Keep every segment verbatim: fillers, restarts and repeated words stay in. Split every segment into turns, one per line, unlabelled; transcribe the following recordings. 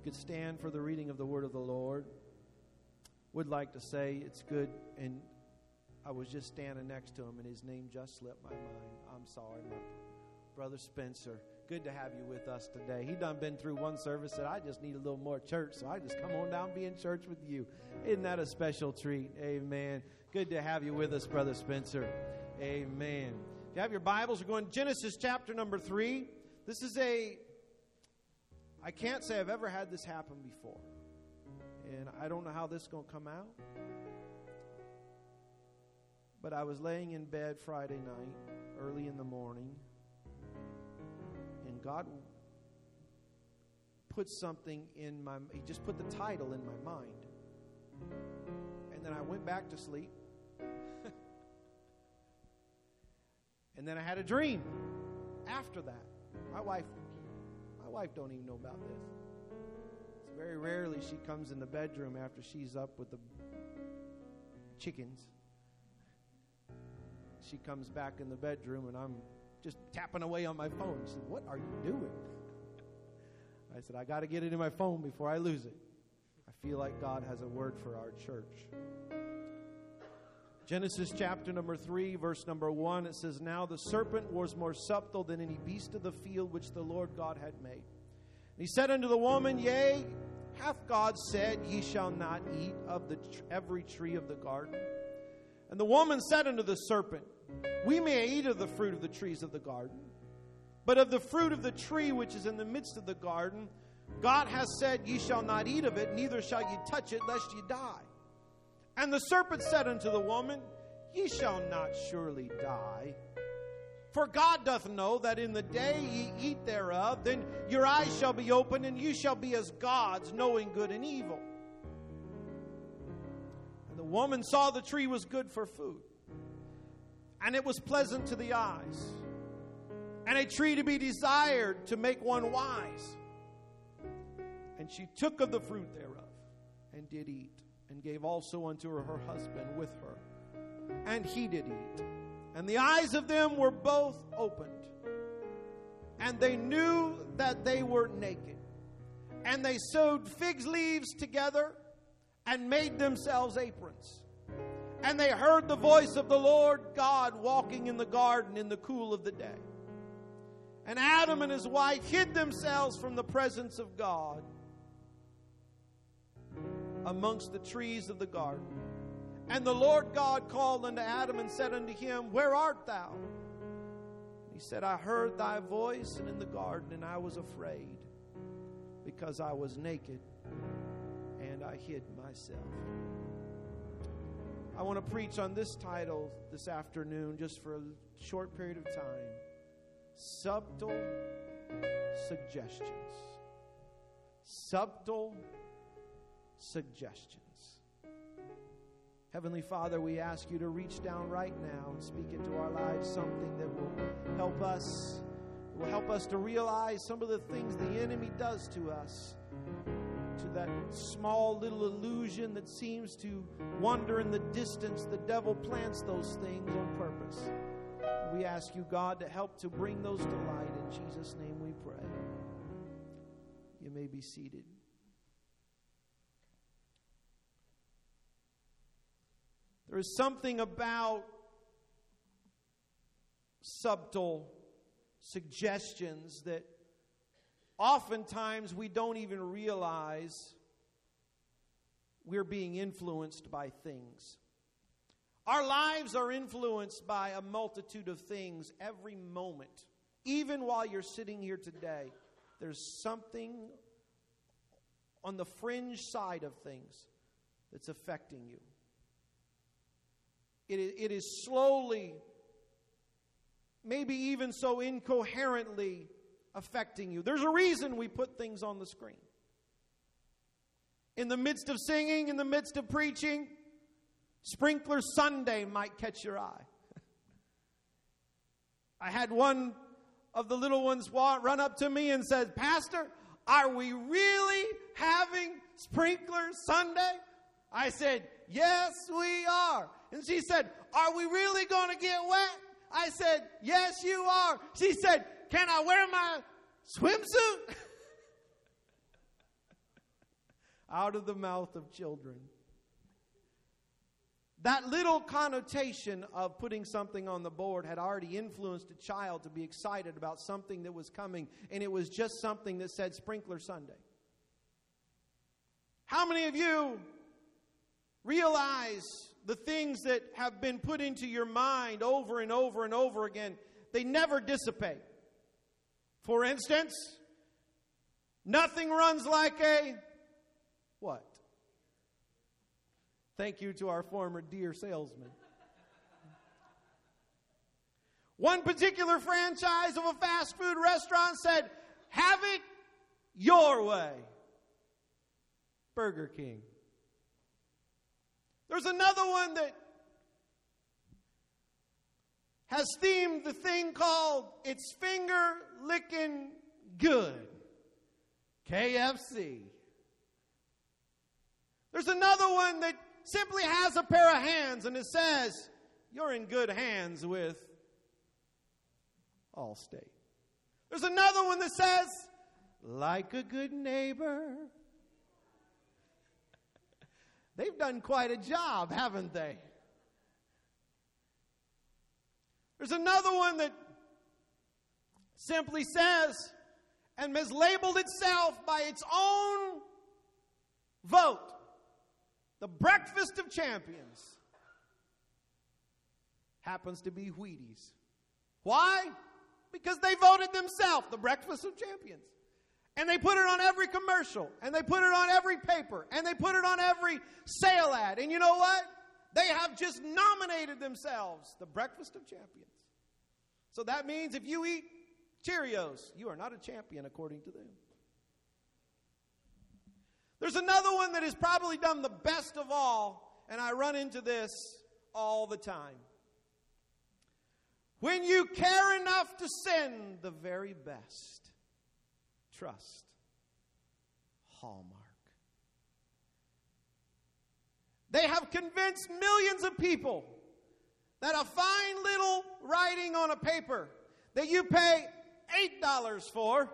could stand for the reading of the word of the Lord. Would like to say it's good, and I was just standing next to him, and his name just slipped my mind. I'm sorry, my brother Spencer. Good to have you with us today. He done been through one service, said, I just need a little more church, so I just come on down and be in church with you. Isn't that a special treat? Amen. Good to have you with us, Brother Spencer. Amen. If you have your Bibles, we're going to Genesis chapter number three. This is a, I can't say I've ever had this happen before. And I don't know how this is going to come out. But I was laying in bed Friday night, early in the morning, and God put something in my, He just put the title in my mind. And then I went back to sleep. And then I had a dream after that. My wife, my wife don't even know about this. It's very rarely she comes in the bedroom after she's up with the chickens. She comes back in the bedroom and I'm just tapping away on my phone. She said, what are you doing? I said, I got to get it in my phone before I lose it. I feel like God has a word for our church. Genesis chapter number three, verse number one, it says, Now the serpent was more subtle than any beast of the field which the Lord God had made. And he said unto the woman, Yea, hath God said, Ye shall not eat of the tr- every tree of the garden? And the woman said unto the serpent, We may eat of the fruit of the trees of the garden, but of the fruit of the tree which is in the midst of the garden, God hath said, Ye shall not eat of it, neither shall ye touch it, lest ye die. And the serpent said unto the woman, Ye shall not surely die. For God doth know that in the day ye eat thereof, then your eyes shall be opened, and you shall be as gods, knowing good and evil. And the woman saw the tree was good for food, and it was pleasant to the eyes, and a tree to be desired to make one wise. And she took of the fruit thereof, and did eat, and gave also unto her her husband with her, and he did eat. And the eyes of them were both opened, and they knew that they were naked. And they sewed fig leaves together, and made themselves aprons. And they heard the voice of the Lord God walking in the garden in the cool of the day. And Adam and his wife hid themselves from the presence of God amongst the trees of the garden. And the Lord God called unto Adam and said unto him, Where art thou? He said, I heard thy voice and in the garden, and I was afraid, because I was naked, and I hid myself. I want to preach on this title this afternoon, just for a short period of time. Subtle suggestions. Subtle suggestions. Heavenly Father, we ask you to reach down right now and speak into our lives something that will help us, will help us to realize some of the things the enemy does to us, to that small little illusion that seems to wander in the distance. The devil plants those things on purpose. We ask you, God, to help to bring those to light. In Jesus' name we pray. You may be seated. There is something about subtle suggestions that oftentimes we don't even realize we're being influenced by things. Our lives are influenced by a multitude of things every moment. Even while you're sitting here today, there's something on the fringe side of things that's affecting you. It is, it is slowly, maybe even so incoherently affecting you. There's a reason we put things on the screen. In the midst of singing, in the midst of preaching, Sprinkler Sunday might catch your eye. I had one of the little ones run up to me and said, Pastor, are we really having Sprinkler Sunday? I said, yes, we are. And she said, are we really going to get wet? I said, yes, you are. She said, can I wear my swimsuit? out of the mouth of children. That little connotation of putting something on the board had already influenced a child to be excited about something that was coming, and it was just something that said Sprinkler Sunday. How many of you realize the things that have been put into your mind over and over and over again, they never dissipate? For instance, nothing runs like a what? Thank you to our former deer salesman. One particular franchise of a fast food restaurant said, "Have it your way." Burger King. There's another one that has themed the thing called "It's Finger Licking Good." K F C. There's another one that simply has a pair of hands and it says, "You're in good hands with Allstate." There's another one that says, "Like a good neighbor." They've done quite a job, haven't they? There's another one that simply says, and has labeled itself by its own vote, the breakfast of champions. Happens to be Wheaties. Why? Because they voted themselves the breakfast of champions. And they put it on every commercial, and they put it on every paper, and they put it on every sale ad. And you know what? They have just nominated themselves the breakfast of champions. So that means if you eat Cheerios, you are not a champion according to them. There's another one that has probably done the best of all, and I run into this all the time. When you care enough to send the very best, trust Hallmark. They have convinced millions of people that a fine little writing on a paper that you pay eight dollars for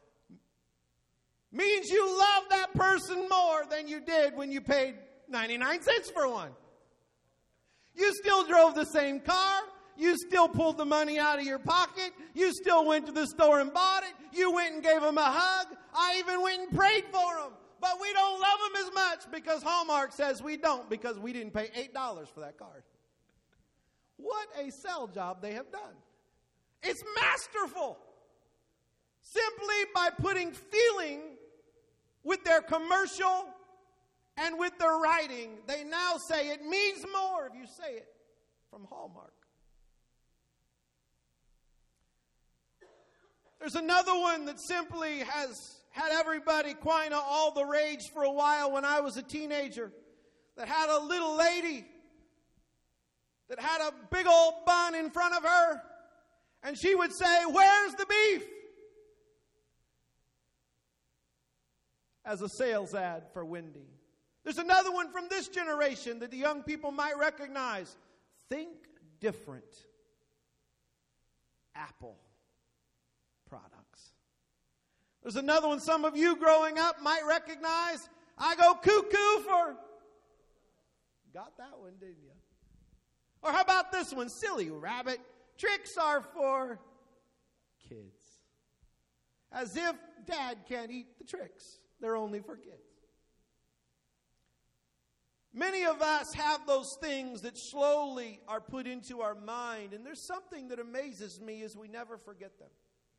means you love that person more than you did when you paid ninety-nine cents for one. You still drove the same car. You still pulled the money out of your pocket. You still went to the store and bought it. You went and gave them a hug. I even went and prayed for them. But we don't love them as much because Hallmark says we don't, because we didn't pay eight dollars for that card. What a sell job they have done. It's masterful. Simply by putting feeling with their commercial and with their writing, they now say it means more if you say it from Hallmark. There's another one that simply has had everybody quite all the rage for a while when I was a teenager, that had a little lady that had a big old bun in front of her, and she would say, "Where's the beef?" as a sales ad for Wendy. There's another one from this generation that the young people might recognize. Think different. Apple products. There's another one some of you growing up might recognize. I go cuckoo for... Got that one, didn't you? Or how about this one? Silly rabbit. Tricks are for kids. As if dad can't eat the tricks. They're only for kids. Many of us have those things that slowly are put into our mind, and there's something that amazes me is we never forget them.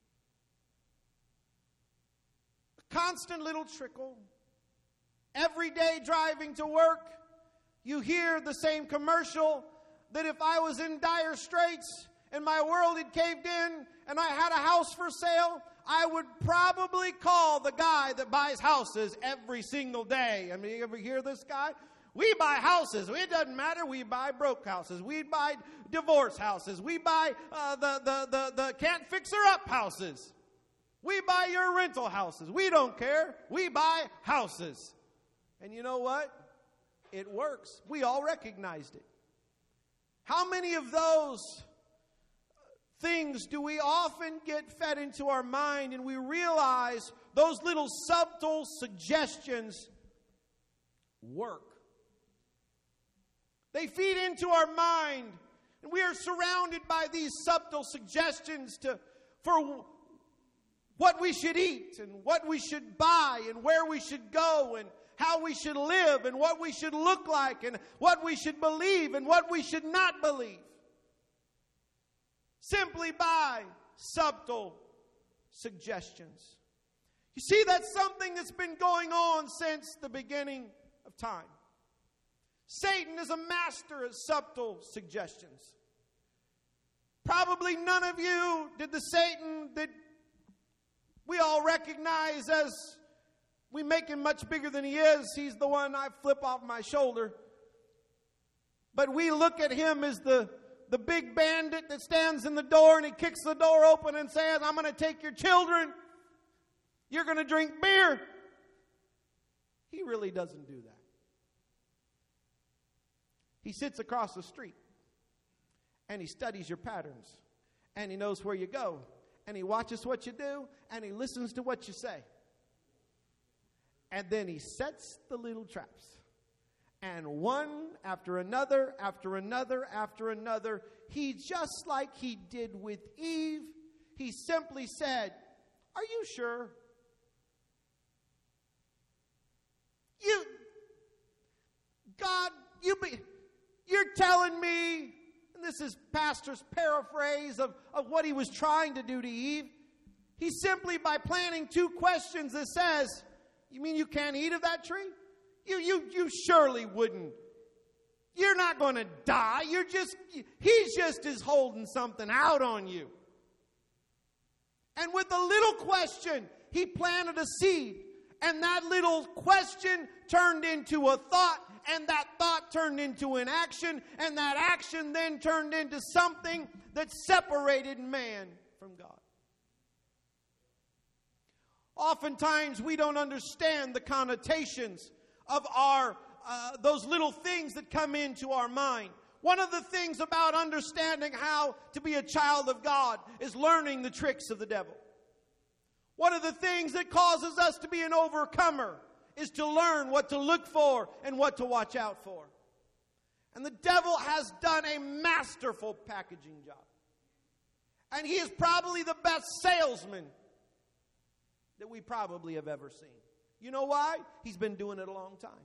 A constant little trickle. Every day driving to work, you hear the same commercial that if I was in dire straits and my world had caved in and I had a house for sale, I would probably call the guy that buys houses every single day. I mean, you ever hear this guy? We buy houses. It doesn't matter. We buy broke houses. We buy divorce houses. We buy uh, the, the, the, the can't fix her up houses. We buy your rental houses. We don't care. We buy houses. And you know what? It works. We all recognized it. How many of those things do we often get fed into our mind and we realize those little subtle suggestions work. They feed into our mind, and we are surrounded by these subtle suggestions to for what we should eat and what we should buy and where we should go and how we should live and what we should look like and what we should believe and what we should not believe. Simply by subtle suggestions. You see, that's something that's been going on since the beginning of time. Satan is a master at subtle suggestions. Probably none of you did the Satan that we all recognize as we make him much bigger than he is. He's the one I flip off my shoulder. But we look at him as the, the big bandit that stands in the door and he kicks the door open and says, I'm going to take your children. You're going to drink beer. He really doesn't do that. He sits across the street and he studies your patterns and he knows where you go and he watches what you do and he listens to what you say. And then he sets the little traps. And one after another, after another, after another, he, just like he did with Eve, he simply said, are you sure? You, God, you be, you're telling me, and this is Pastor's paraphrase of, of what he was trying to do to Eve. He simply, by planting two questions that says, you mean you can't eat of that tree? You, you, you surely wouldn't. You're not going to die. You're just, he's just is holding something out on you. And with a little question, he planted a seed. And that little question turned into a thought. And that thought turned into an action. And that action then turned into something that separated man from God. Oftentimes we don't understand the connotations of our uh, those little things that come into our mind. One of the things about understanding how to be a child of God is learning the tricks of the devil. One of the things that causes us to be an overcomer is to learn what to look for and what to watch out for. And the devil has done a masterful packaging job. And he is probably the best salesman that we probably have ever seen. You know why? He's been doing it a long time.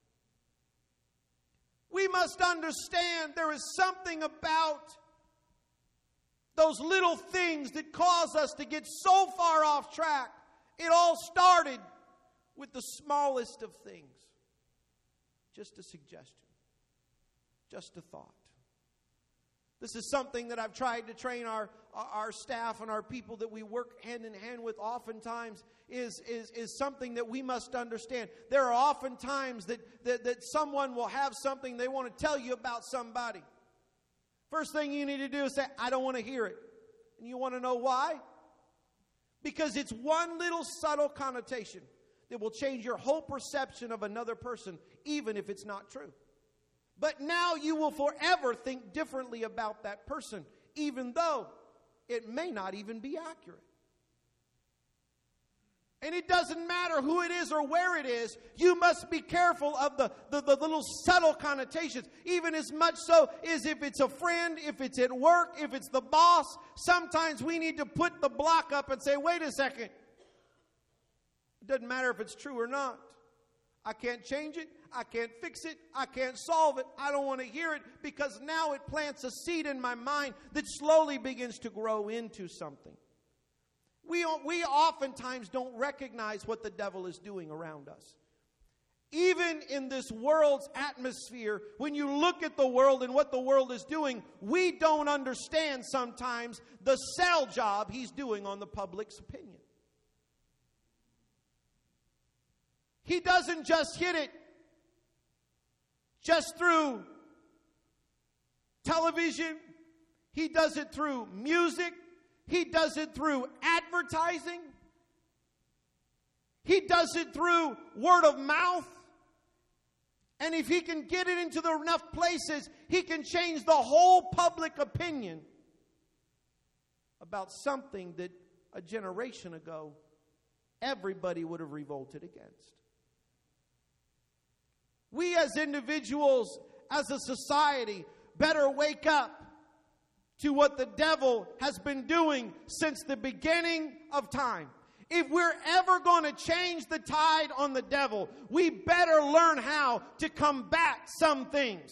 We must understand there is something about those little things that cause us to get so far off track. It all started with the smallest of things. Just a suggestion. Just a thought. This is something that I've tried to train our, our staff and our people that we work hand in hand with oftentimes is, is, is something that we must understand. There are often times that, that, that someone will have something they want to tell you about somebody. First thing you need to do is say, I don't want to hear it. And you want to know why? Because it's one little subtle connotation that will change your whole perception of another person, even if it's not true. But now you will forever think differently about that person, even though it may not even be accurate. And it doesn't matter who it is or where it is. You must be careful of the, the, the little subtle connotations. Even as much so as if it's a friend, if it's at work, if it's the boss. Sometimes we need to put the block up and say, wait a second. It doesn't matter if it's true or not. I can't change it. I can't fix it. I can't solve it. I don't want to hear it because now it plants a seed in my mind that slowly begins to grow into something. We, we oftentimes don't recognize what the devil is doing around us. Even in this world's atmosphere, when you look at the world and what the world is doing, we don't understand sometimes the sell job he's doing on the public's opinion. He doesn't just hit it just through television. He does it through music. He does it through advertising. He does it through word of mouth. And if he can get it into the enough places, he can change the whole public opinion about something that a generation ago everybody would have revolted against. We as individuals, as a society, better wake up to what the devil has been doing since the beginning of time. If we're ever going to change the tide on the devil, we better learn how to combat some things.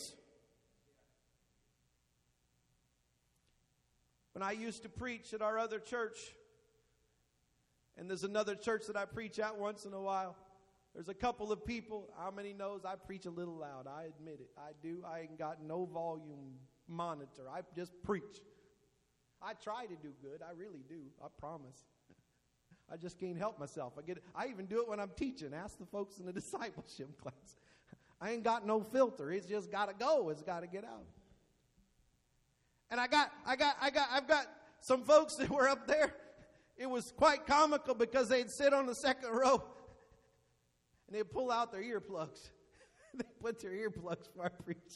When I used to preach at our other church, and there's another church that I preach at once in a while, there's a couple of people. How many knows I preach a little loud? I admit it. I do. I ain't got no volume monitor. I just preach. I try to do good. I really do. I promise. I just can't help myself. I get. I even do it when I'm teaching. Ask the folks in the discipleship class. I ain't got no filter. It's just got to go. It's got to get out. And I got, I got, I got, I've got some folks that were up there. It was quite comical because they'd sit on the second row and they'd pull out their earplugs. They put their earplugs before I preach.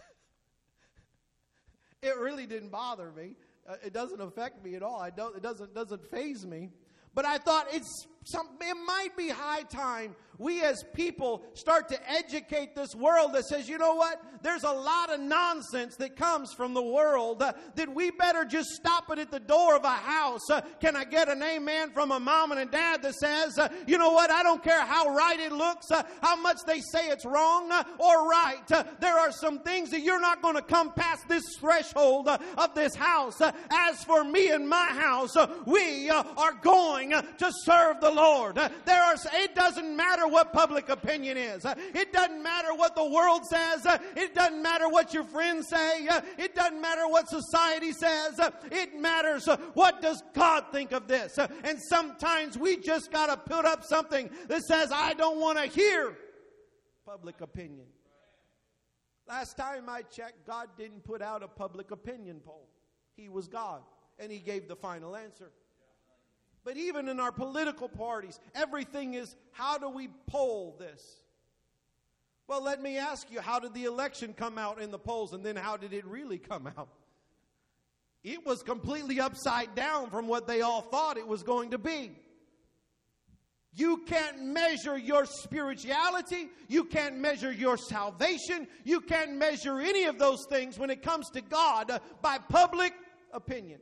It really didn't bother me. Uh, it doesn't affect me at all. I don't. It doesn't doesn't faze me. But I thought it's some, it might be high time we as people start to educate this world that says, you know what? There's a lot of nonsense that comes from the world uh, that we better just stop it at the door of a house. Uh, can I get an amen from a mom and a dad that says, uh, you know what? I don't care how right it looks, uh, how much they say it's wrong uh, or right. Uh, there are some things that you're not going to come past this threshold uh, of this house. Uh, as for me and my house, uh, we uh, are going uh, to serve the Lord. Uh, there are. It doesn't matter what public opinion is. Uh, it doesn't matter what the world says. Uh, it doesn't matter what your friends say. Uh, it doesn't matter what society says. Uh, it matters uh, what does God think of this. Uh, and sometimes we just got to put up something that says, I don't want to hear public opinion. Last time I checked, God didn't put out a public opinion poll. He was God, and He gave the final answer. But even in our political parties, everything is, how do we poll this? Well, let me ask you, how did the election come out in the polls, and then how did it really come out? It was completely upside down from what they all thought it was going to be. You can't measure your spirituality. You can't measure your salvation. You can't measure any of those things when it comes to God by public opinion.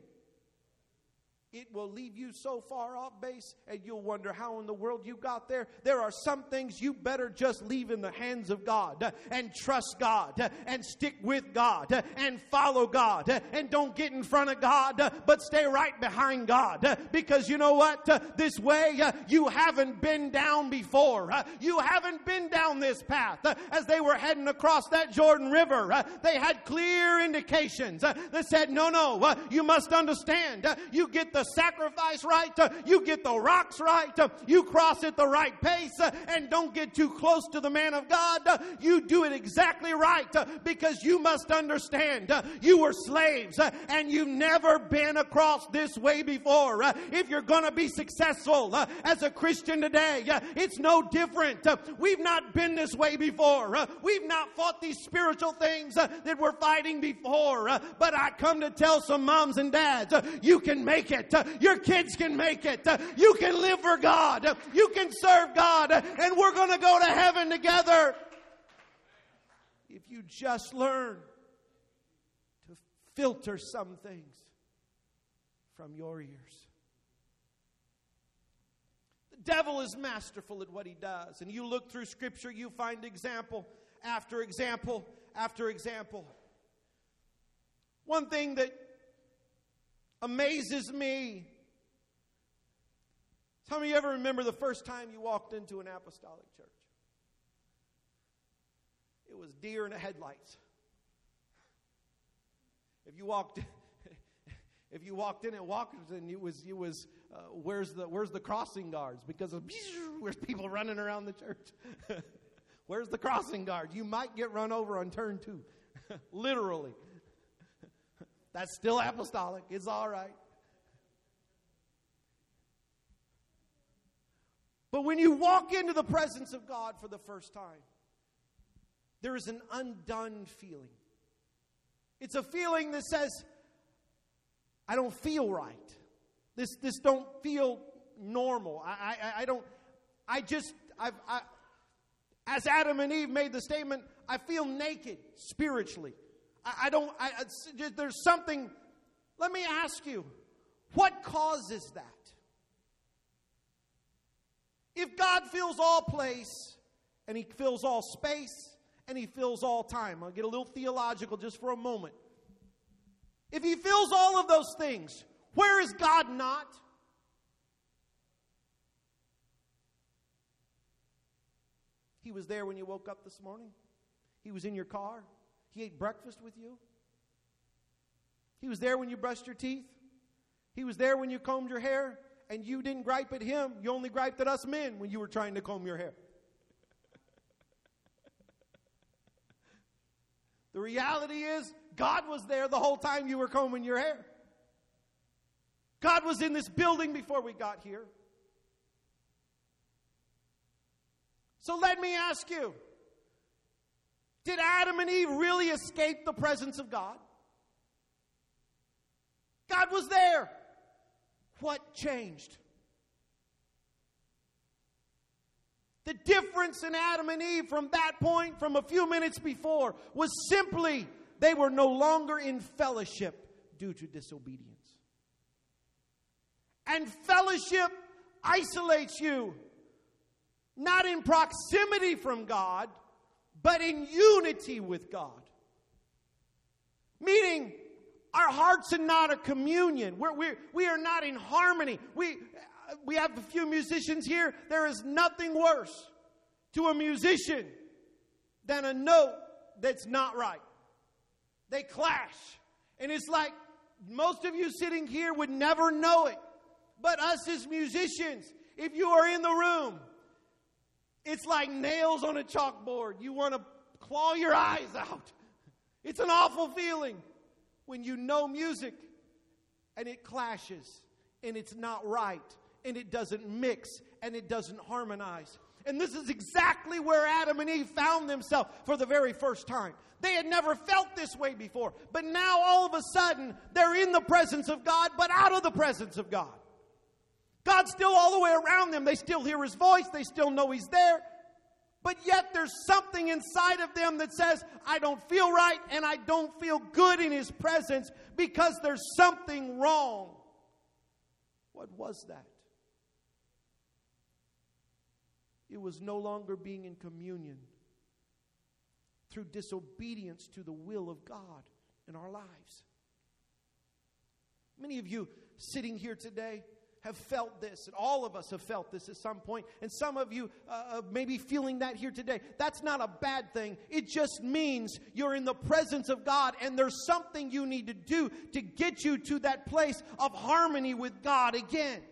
It will leave you so far off base, and you'll wonder how in the world you got there. There are some things you better just leave in the hands of God uh, and trust God uh, and stick with God uh, and follow God uh, and don't get in front of God, uh, but stay right behind God. Uh, because you know what? Uh, this way uh, you haven't been down before. Uh, you haven't been down this path. Uh, as they were heading across that Jordan River, uh, they had clear indications uh, that said, no, no, uh, you must understand. Uh, you get the sacrifice right, uh, you get the rocks right, uh, you cross at the right pace, uh, and don't get too close to the man of God. Uh, you do it exactly right, uh, because you must understand uh, you were slaves uh, and you've never been across this way before. Uh, if you're going to be successful uh, as a Christian today, uh, it's no different. Uh, we've not been this way before. Uh, we've not fought these spiritual things uh, that we're fighting before. Uh, but I come to tell some moms and dads, uh, you can make it. Uh, your kids can make it. Uh, you can live for God. Uh, you can serve God. Uh, and we're going to go to heaven together. If you just learn to filter some things from your ears. The devil is masterful at what he does. And you look through Scripture, you find example after example after example. One thing that amazes me. How many of you ever remember the first time you walked into an apostolic church? It was deer in the headlights. If you walked, if you walked in at Walkerton, it was, it was uh, where's the where's the crossing guards? Because of, there's people running around the church. Where's the crossing guard? You might get run over on turn two, literally. That's still apostolic. It's all right. But when you walk into the presence of God for the first time, there is an undone feeling. It's a feeling that says, I don't feel right. This this don't feel normal. I I, I don't. I just I've I, As Adam and Eve made the statement, I feel naked spiritually. I, I don't, I, I, there's something. Let me ask you, what causes that? If God fills all place, and He fills all space, and He fills all time. I'll get a little theological just for a moment. If He fills all of those things, where is God not? He was there when you woke up this morning. He was in your car. He ate breakfast with you. He was there when you brushed your teeth. He was there when you combed your hair. And you didn't gripe at Him. You only griped at us men when you were trying to comb your hair. The reality is, God was there the whole time you were combing your hair. God was in this building before we got here. So let me ask you, did Adam and Eve really escape the presence of God? God was there. What changed? The difference in Adam and Eve from that point, from a few minutes before, was simply they were no longer in fellowship due to disobedience. And fellowship isolates you, not in proximity from God, but in unity with God. Meaning, our hearts are not a communion. We're, we're, we are not in harmony. We, we have a few musicians here. There is nothing worse to a musician than a note that's not right. They clash. And it's like most of you sitting here would never know it. But us as musicians, if you are in the room, it's like nails on a chalkboard. You want to claw your eyes out. It's an awful feeling when you know music and it clashes and it's not right and it doesn't mix and it doesn't harmonize. And this is exactly where Adam and Eve found themselves for the very first time. They had never felt this way before. But now all of a sudden they're in the presence of God, but out of the presence of God. God's still all the way around them. They still hear His voice. They still know He's there. But yet there's something inside of them that says, I don't feel right and I don't feel good in His presence because there's something wrong. What was that? It was no longer being in communion through disobedience to the will of God in our lives. Many of you sitting here today have felt this, and all of us have felt this at some point, and some of you uh, may be feeling that here today. That's not a bad thing. It just means you're in the presence of God, and there's something you need to do to get you to that place of harmony with God again.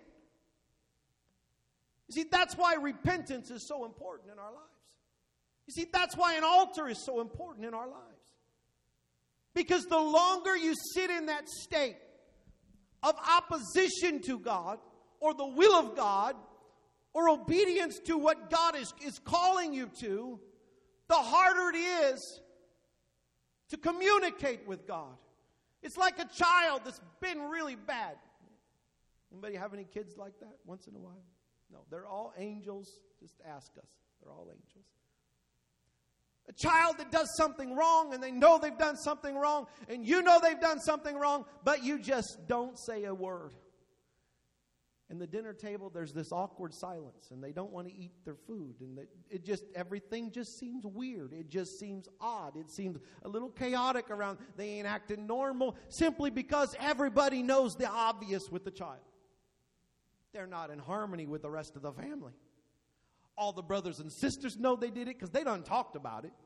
You see, that's why repentance is so important in our lives. You see, that's why an altar is so important in our lives. Because the longer you sit in that state of opposition to God, or the will of God, or obedience to what God is, is calling you to, the harder it is to communicate with God. It's like a child that's been really bad. Anybody have any kids like that once in a while? No, they're all angels. Just ask us. They're all angels. A child that does something wrong, and they know they've done something wrong, and you know they've done something wrong, but you just don't say a word. And the dinner table, there's this awkward silence, and they don't want to eat their food, and it, it just, everything just seems weird. It just seems odd. It seems a little chaotic around. They ain't acting normal simply because everybody knows the obvious with the child. They're not in harmony with the rest of the family. All the brothers and sisters know they did it because they done talked about it.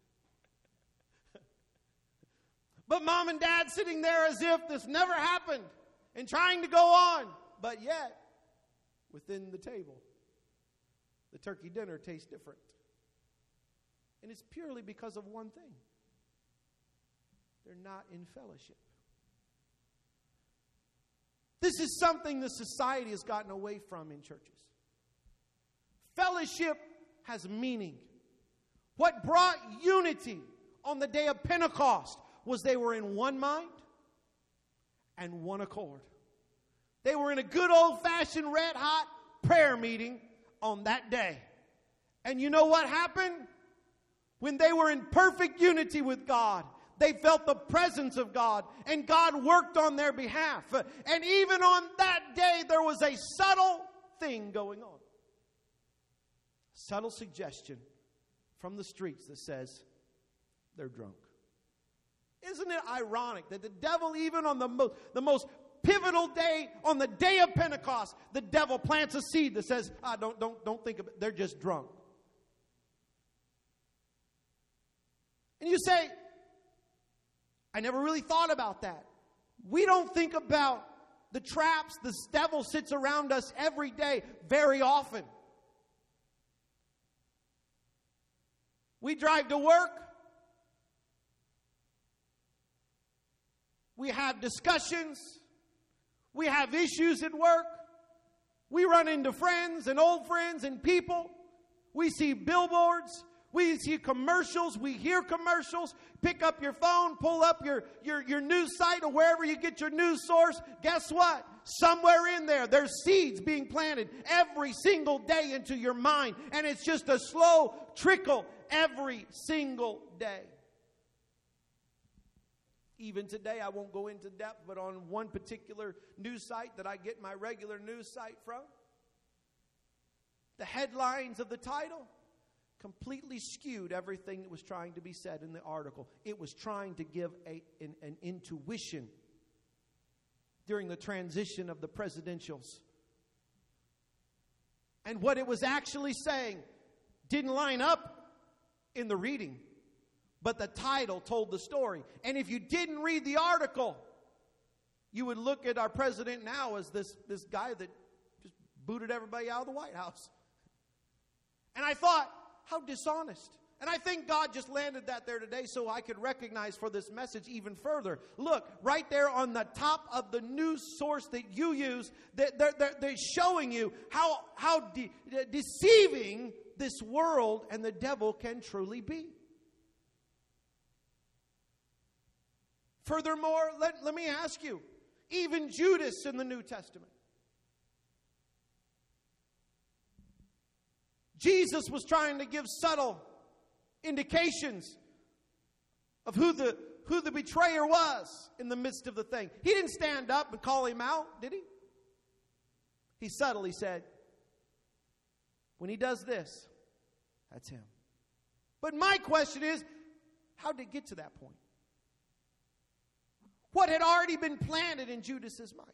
But mom and dad sitting there as if this never happened and trying to go on. But yet, within the table, the turkey dinner tastes different. And it's purely because of one thing. They're not in fellowship. This is something the society has gotten away from in churches. Fellowship has meaning. What brought unity on the day of Pentecost was they were in one mind and one accord. They were in a good old-fashioned red-hot prayer meeting on that day. And you know what happened? When they were in perfect unity with God, they felt the presence of God, and God worked on their behalf. And even on that day, there was a subtle thing going on. Subtle suggestion from the streets that says they're drunk. Isn't it ironic that the devil, even on the, mo- the most pivotal day, on the day of Pentecost, the devil plants a seed that says, ah, don't, don't, don't think of it, they're just drunk. And you say, I never really thought about that. We don't think about the traps the devil sits around us every day very often. We drive to work. We have discussions. We have issues at work. We run into friends and old friends and people. We see billboards. We see commercials. We hear commercials. Pick up your phone. Pull up your, your, your news site or wherever you get your news source. Guess what? Somewhere in there, there's seeds being planted every single day into your mind. And it's just a slow trickle every single day. Even today, I won't go into depth, but on one particular news site that I get my regular news site from, the headlines of the title completely skewed everything that was trying to be said in the article. It was trying to give a, an, an intuition during the transition of the presidentials. And what it was actually saying didn't line up in the reading. But the title told the story. And if you didn't read the article, you would look at our president now as this, this guy that just booted everybody out of the White House. And I thought, how dishonest. And I think God just landed that there today so I could recognize for this message even further. Look, right there on the top of the news source that you use, they're, they're, they're showing you how, how de- deceiving this world and the devil can truly be. Furthermore, let, let me ask you, even Judas in the New Testament, Jesus was trying to give subtle indications of who the, who the betrayer was in the midst of the thing. He didn't stand up and call him out, did he? He subtly said, when he does this, that's him. But my question is, how did it get to that point? What had already been planted in Judas's mind.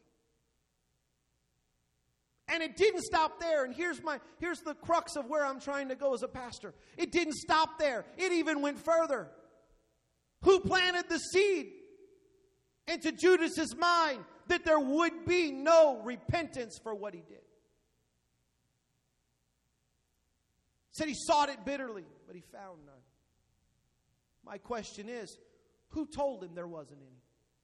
And it didn't stop there. And here's my here's the crux of where I'm trying to go as a pastor. It didn't stop there. It even went further. Who planted the seed into Judas's mind that there would be no repentance for what he did? Said he sought it bitterly, but he found none. My question is, who told him there wasn't any?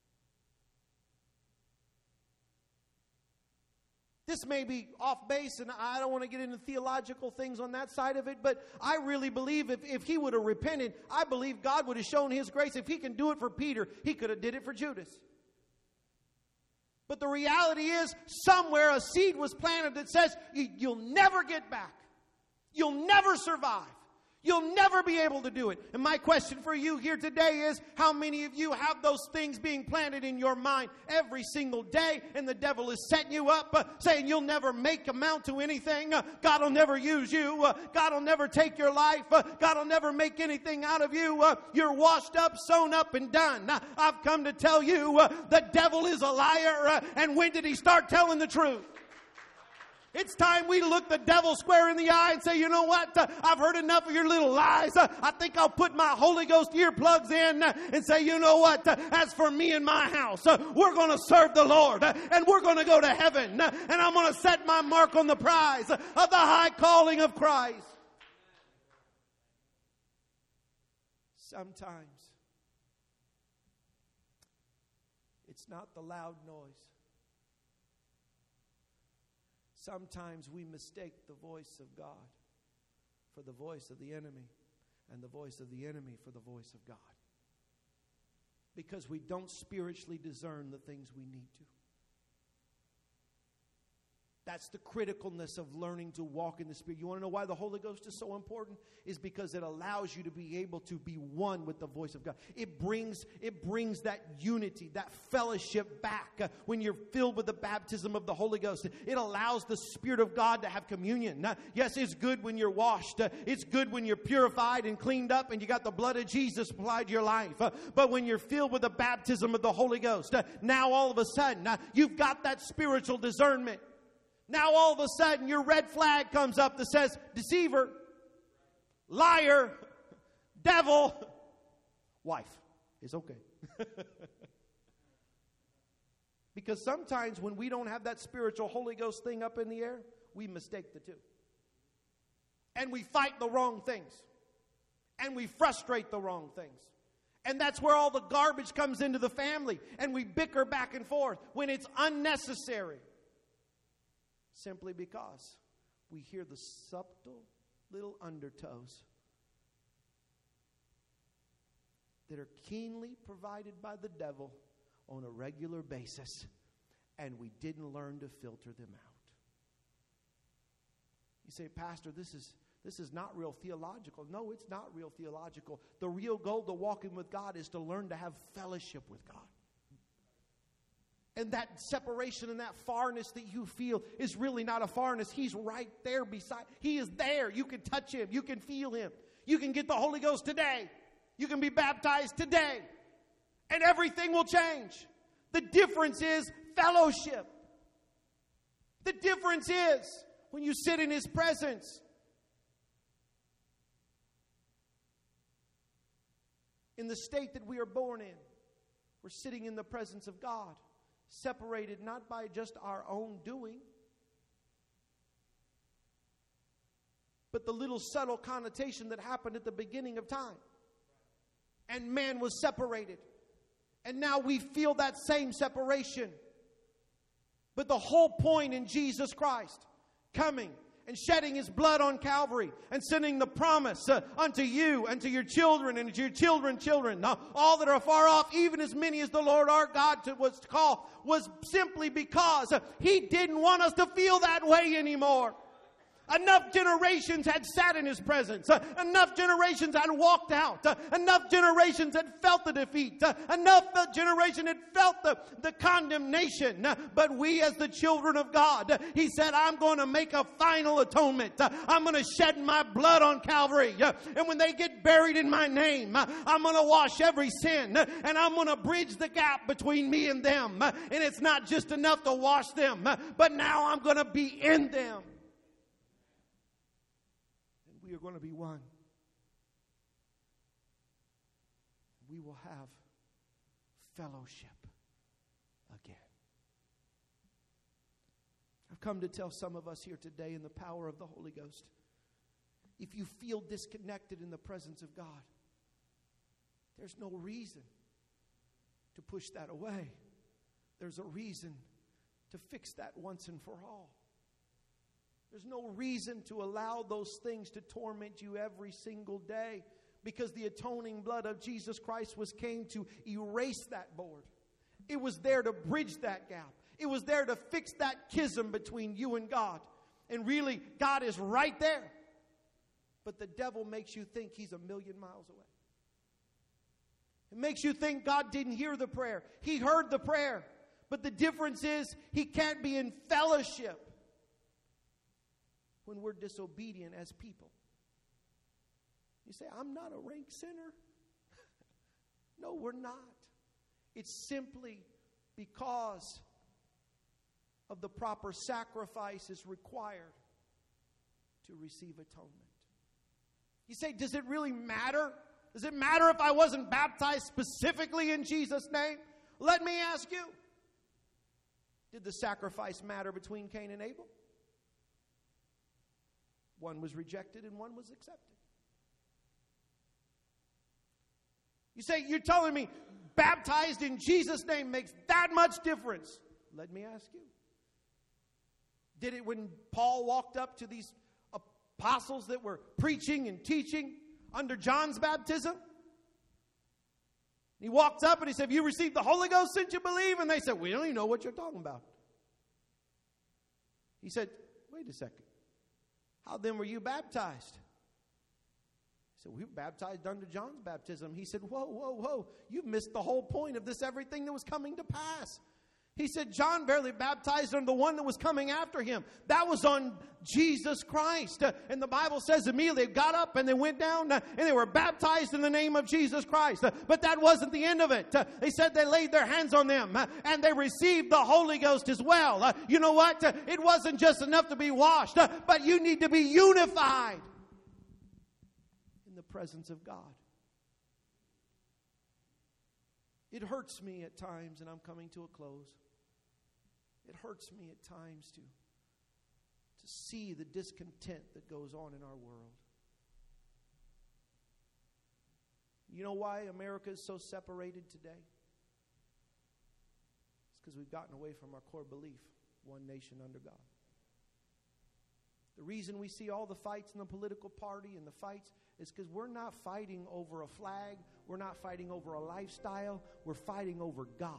This may be off base, and I don't want to get into theological things on that side of it, but I really believe if, if he would have repented, I believe God would have shown his grace. If he can do it for Peter, he could have did it for Judas. But the reality is, somewhere a seed was planted that says, you'll never get back. You'll never survive. You'll never be able to do it. And my question for you here today is, how many of you have those things being planted in your mind every single day, and the devil is setting you up, uh, saying you'll never make amount to anything. Uh, God will never use you. Uh, God will never take your life. Uh, God will never make anything out of you. Uh, you're washed up, sewn up, and done. Uh, I've come to tell you uh, the devil is a liar. Uh, and when did he start telling the truth? It's time we look the devil square in the eye and say, you know what? Uh, I've heard enough of your little lies. Uh, I think I'll put my Holy Ghost earplugs in uh, and say, you know what? Uh, as for me and my house, uh, we're going to serve the Lord. Uh, and we're going to go to heaven. Uh, and I'm going to set my mark on the prize uh, of the high calling of Christ. Sometimes it's not the loud noise. Sometimes we mistake the voice of God for the voice of the enemy, and the voice of the enemy for the voice of God. Because we don't spiritually discern the things we need to. That's the criticalness of learning to walk in the Spirit. You want to know why the Holy Ghost is so important? Is because it allows you to be able to be one with the voice of God. It brings, it brings that unity, that fellowship back uh, when you're filled with the baptism of the Holy Ghost. It allows the Spirit of God to have communion. Now, yes, it's good when you're washed. Uh, it's good when you're purified and cleaned up and you got the blood of Jesus applied to your life. Uh, but when you're filled with the baptism of the Holy Ghost, uh, now all of a sudden, uh, you've got that spiritual discernment. Now all of a sudden your red flag comes up that says deceiver, liar, devil, wife. It's okay. Because sometimes when we don't have that spiritual Holy Ghost thing up in the air, we mistake the two. And we fight the wrong things. And we frustrate the wrong things. And that's where all the garbage comes into the family. And we bicker back and forth when it's unnecessary. Simply because we hear the subtle little undertows that are keenly provided by the devil on a regular basis, and we didn't learn to filter them out. You say, Pastor, this is this is not real theological. No, it's not real theological. The real goal to walking with God is to learn to have fellowship with God. And that separation and that farness that you feel is really not a farness. He's right there beside. He is there. You can touch him. You can feel him. You can get the Holy Ghost today. You can be baptized today. And everything will change. The difference is fellowship. The difference is when you sit in his presence. In the state that we are born in, we're sitting in the presence of God. Separated not by just our own doing, but the little subtle connotation that happened at the beginning of time. And man was separated. And now we feel that same separation. But the whole point in Jesus Christ coming and shedding his blood on Calvary and sending the promise uh, unto you and to your children and to your children's children, now, all that are far off, even as many as the Lord our God to, was to call, was simply because uh, he didn't want us to feel that way anymore. Enough generations had sat in his presence. Uh, enough generations had walked out. Uh, enough generations had felt the defeat. Uh, enough uh, generation had felt the, the condemnation. Uh, but we as the children of God, uh, he said, I'm going to make a final atonement. Uh, I'm going to shed my blood on Calvary. Uh, and when they get buried in my name, uh, I'm going to wash every sin. Uh, and I'm going to bridge the gap between me and them. Uh, and it's not just enough to wash them, uh, but now I'm going to be in them. We are going to be one. We will have fellowship again. I've come to tell some of us here today in the power of the Holy Ghost, if you feel disconnected in the presence of God, there's no reason to push that away. There's a reason to fix that once and for all. There's no reason to allow those things to torment you every single day, because the atoning blood of Jesus Christ was came to erase that board. It was there to bridge that gap. It was there to fix that schism between you and God. And really, God is right there. But the devil makes you think he's a million miles away. It makes you think God didn't hear the prayer. He heard the prayer. But the difference is he can't be in fellowship when we're disobedient as people. You say, I'm not a rank sinner. No, we're not. It's simply because of the proper sacrifices required to receive atonement. You say, does it really matter? Does it matter if I wasn't baptized specifically in Jesus' name? Let me ask you, did the sacrifice matter between Cain and Abel? One was rejected and one was accepted. You say, you're telling me baptized in Jesus' name makes that much difference. Let me ask you. Did it when Paul walked up to these apostles that were preaching and teaching under John's baptism? He walked up and he said, have you received the Holy Ghost since you believe? And they said, we don't even know what you're talking about. He said, wait a second. How then were you baptized? He said, we were baptized under John's baptism. He said, whoa, whoa, whoa. You've missed the whole point of this, everything that was coming to pass. He said, John barely baptized under the one that was coming after him. That was on Jesus Christ. Uh, and the Bible says immediately they got up and they went down uh, and they were baptized in the name of Jesus Christ. Uh, but that wasn't the end of it. Uh, they said they laid their hands on them uh, and they received the Holy Ghost as well. Uh, you know what? Uh, it wasn't just enough to be washed, uh, but you need to be unified in the presence of God. It hurts me at times, and I'm coming to a close. It hurts me at times to, to see the discontent that goes on in our world. You know why America is so separated today? It's because we've gotten away from our core belief, one nation under God. The reason we see all the fights in the political party and the fights is because we're not fighting over a flag. We're not fighting over a lifestyle. We're fighting over God.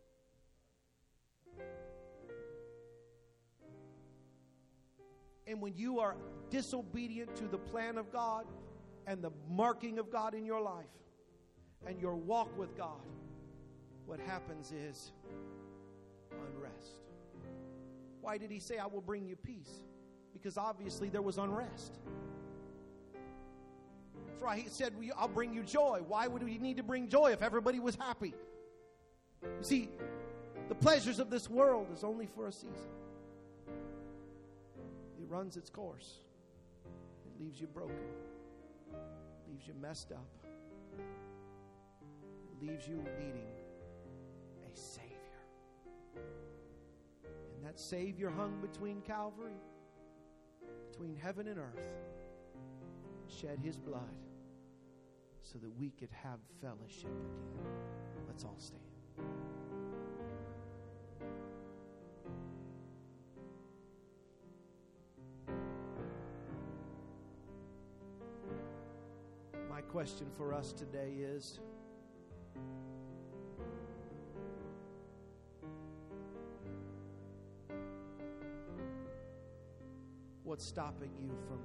And when you are disobedient to the plan of God and the marking of God in your life and your walk with God, what happens is unrest. Why did he say, I will bring you peace? Because obviously there was unrest. That's why he said, I'll bring you joy. Why would we need to bring joy if everybody was happy? You see, the pleasures of this world is only for a season. It runs its course. It leaves you broken. It leaves you messed up. It leaves you needing a Savior. And that Savior hung between Calvary, between heaven and earth, shed his blood so that we could have fellowship again. Let's all stand. My question for us today is, what's stopping you from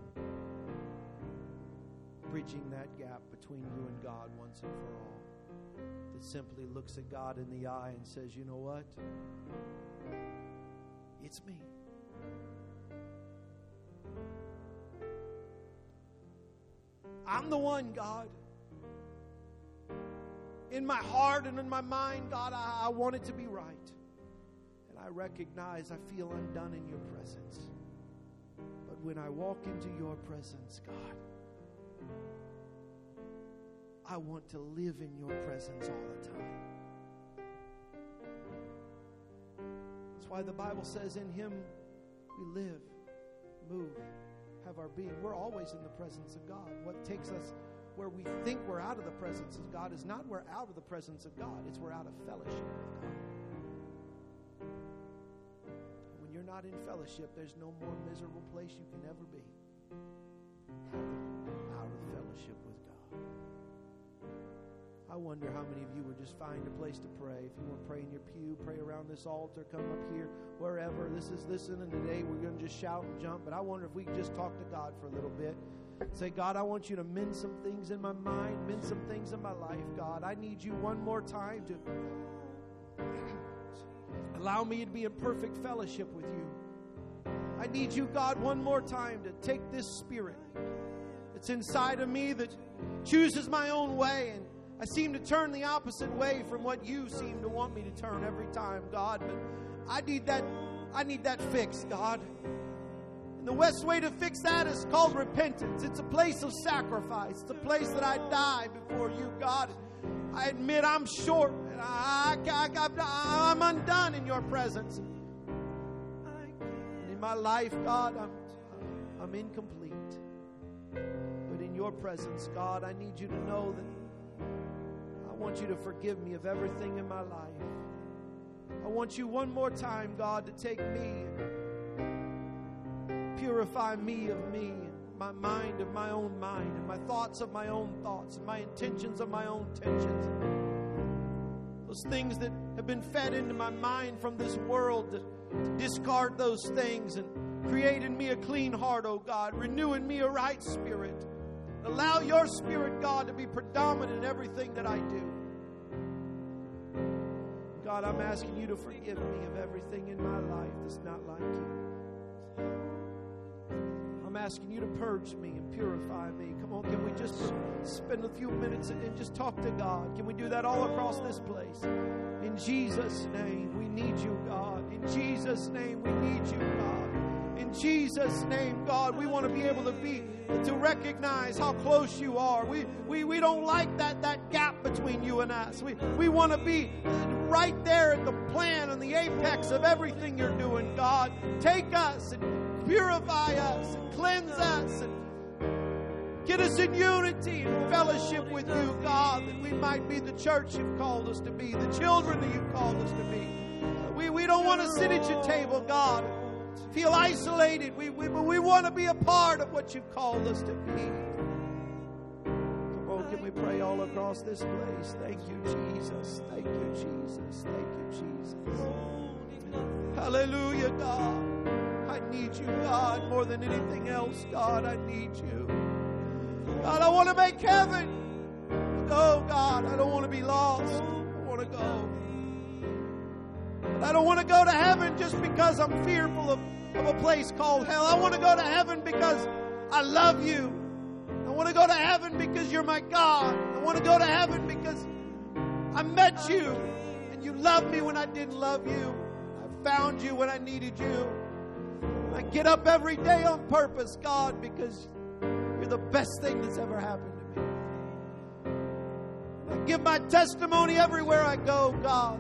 bridging that gap between you and God once and for all? That simply looks at God in the eye and says, you know what? It's me. I'm the one, God. In my heart and in my mind, God, I, I want it to be right. And I recognize I feel undone in your presence. But when I walk into your presence, God, I want to live in your presence all the time. That's why the Bible says in him we live, move, have our being. We're always in the presence of God. What takes us where we think we're out of the presence of God is not we're out of the presence of God. It's we're out of fellowship with God. When you're not in fellowship, there's no more miserable place you can ever be than out of fellowship with God. I wonder how many of you would just find a place to pray. If you want to pray in your pew, pray around this altar, come up here, wherever. This is listening today. We're going to just shout and jump. But I wonder if we could just talk to God for a little bit. Say, God, I want you to mend some things in my mind, mend some things in my life, God. I need you one more time to allow me to be in perfect fellowship with you. I need you, God, one more time to take this spirit that's inside of me that chooses my own way, and I seem to turn the opposite way from what you seem to want me to turn every time, God. But I need that, I need that fixed, God. And the best way to fix that is called repentance. It's a place of sacrifice. It's a place that I die before you, God. I admit I'm short and I, I, I, I'm undone in your presence. And in my life, God, I'm, I'm incomplete. But in your presence, God, I need you to know that I want you to forgive me of everything in my life. I want you one more time, God, to take me and purify me of me, and my mind of my own mind, and my thoughts of my own thoughts, and my intentions of my own intentions. Those things that have been fed into my mind from this world that to discard those things and create in me a clean heart, oh God. Renew in me a right spirit. Allow your Spirit, God, to be predominant in everything that I do. God, I'm asking you to forgive me of everything in my life that's not like you. I'm asking you to purge me and purify me. Come on, can we just spend a few minutes and, and just talk to God? Can we do that all across this place? In Jesus' name, we need you, God. In Jesus' name, we need you, God. In Jesus' name, God, we want to be able to be, to recognize how close you are. We we, we don't like that, that gap between you and us. We, we want to be right there at the plan and the apex of everything you're doing, God. Take us and purify us and cleanse us and get us in unity and fellowship with you, God, that we might be the church you've called us to be, the children that you've called us to be. We, we don't want to sit at your table, God, feel isolated. We, we, we want to be a part of what you've called us to be. Come on, can we pray all across this place? Thank you, Jesus. Thank you, Jesus. Thank you, Jesus. Hallelujah, God. I need you, God, more than anything else, God. I need you. God, I want to make heaven. Oh, God, I don't want to be lost. I want to go. But I don't want to go to heaven just because I'm fearful of, of a place called hell. I want to go to heaven because I love you. I want to go to heaven because you're my God. I want to go to heaven because I met you and you loved me when I didn't love you. I found you when I needed you. I get up every day on purpose, God, because you're the best thing that's ever happened to me. I give my testimony everywhere I go, God.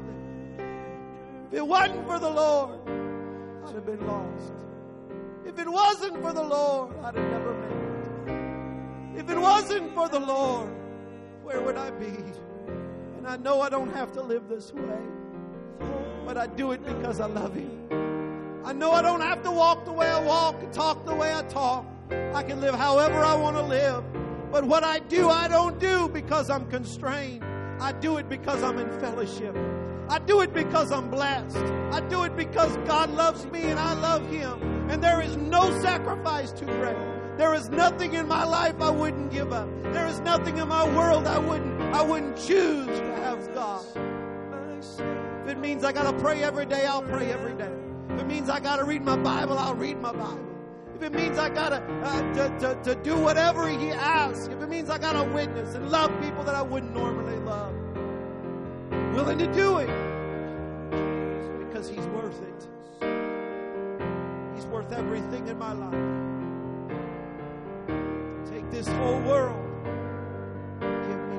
If it wasn't for the Lord, I'd have been lost. If it wasn't for the Lord, I'd have never made it. If it wasn't for the Lord, where would I be? And I know I don't have to live this way, but I do it because I love Him. I know I don't have to walk the way I walk and talk the way I talk. I can live however I want to live. But what I do, I don't do because I'm constrained. I do it because I'm in fellowship. I do it because I'm blessed. I do it because God loves me and I love Him. And there is no sacrifice too great. There is nothing in my life I wouldn't give up. There is nothing in my world I wouldn't I wouldn't choose to have God. If it means I got to pray every day, I'll pray every day. If it means I got to read my Bible, I'll read my Bible. If it means I got uh, to, to, to do whatever He asks, if it means I got to witness and love people that I wouldn't normally love, willing to do it because He's worth it. He's worth everything in my life. Take this whole world, give me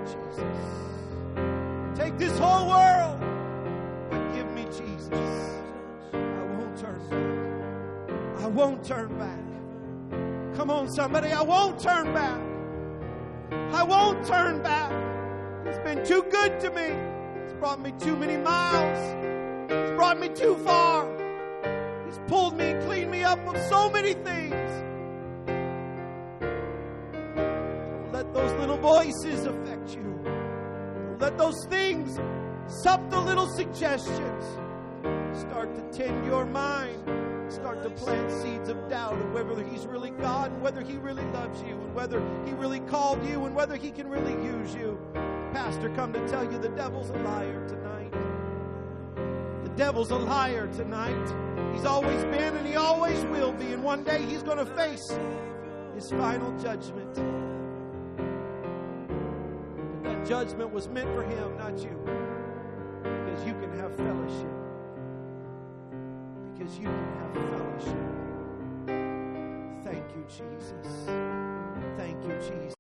Jesus. Take this whole world, but give me Jesus. Turn back. I won't turn back. Come on, somebody. I won't turn back. I won't turn back. It's been too good to me. It's brought me too many miles. It's brought me too far. He's pulled me and cleaned me up of so many things. Don't let those little voices affect you. Don't let those things, subtle little suggestions, start to tend your mind, start to plant seeds of doubt of whether He's really God and whether He really loves you and whether He really called you and whether He can really use you. Pastor, come to tell you the devil's a liar tonight. The devil's a liar tonight. He's always been and he always will be. And one day he's going to face his final judgment. But that judgment was meant for him, not you. Because you can have fellowship. Because you can have fellowship. Thank you, Jesus. Thank you, Jesus.